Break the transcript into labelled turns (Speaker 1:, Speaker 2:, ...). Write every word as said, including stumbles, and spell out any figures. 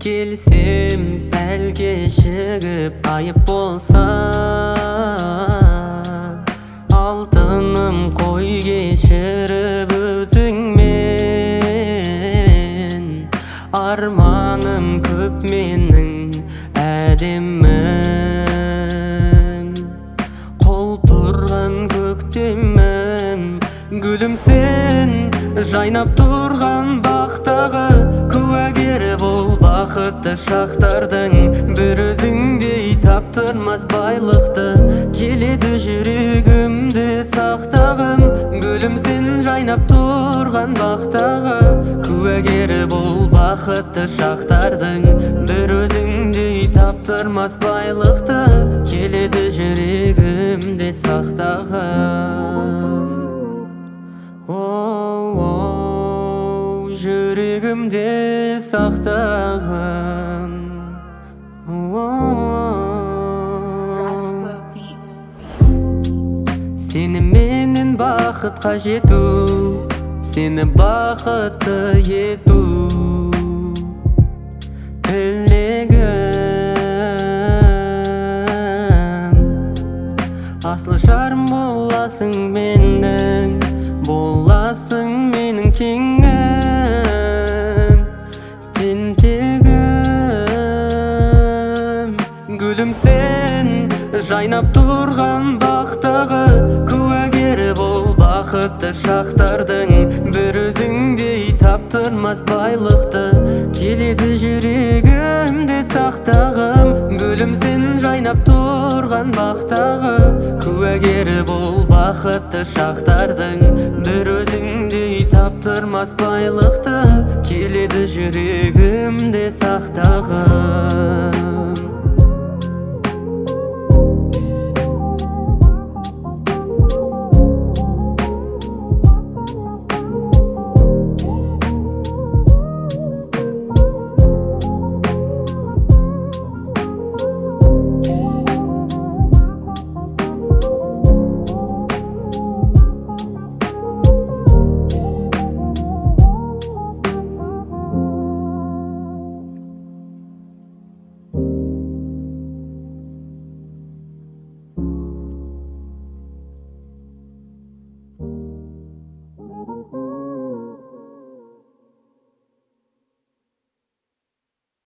Speaker 1: Келсем сәл кешігіп айып болса, алтыным қой кешіріп өзіңмен. Арманым көп менің әдемім, құлпырған көктемім. Гүлім сен жайнап тұрған бақтағы, куәгері бол бақытты шақтардың. Bir өзіңдей таптырмас байлықты, келеді жүрегімді сақтағым. Гүлім сен жайнап тұрған бақтағы, куәгері бол бақытты шақтардың. Bir өзіңдей таптырмас байлықты, келеді жүрегімді сақтағым. Оу, жүрегімде сақтағым. Сені менен бақытқа жету, сені бақытты ету тілегім. Асыл жарым боласың менің, боласың менің теңім, тентегім. Гүлім сен жайнап тұрған бақтағы, куәгері бол бақытты шақтардың. Bir өзіңдей таптырмас байлықты, келеді жүрегімде сақтағым. Гүлім сен жайнап тұрған бақтағы, куәгері бол бақытты шақтардың. Bir өзіңдей таптырмас байлықты, келеді жүрегімде сақтағым.